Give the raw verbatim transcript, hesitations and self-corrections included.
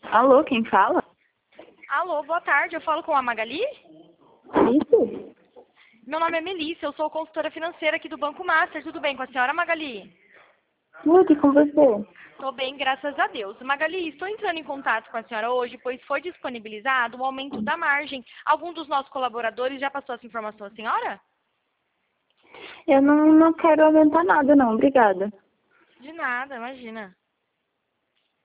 Alô, quem fala? Alô, boa tarde. Eu falo com a Magali? Isso? Meu nome é Melissa, eu sou consultora financeira aqui do Banco Master. Tudo bem com a senhora, Magali? Tudo com você? Tô bem, graças a Deus. Magali, estou entrando em contato com a senhora hoje, pois foi disponibilizado o aumento da margem. Algum dos nossos colaboradores já passou essa informação à senhora? Eu não, não quero aumentar nada, não. Obrigada. De nada, imagina.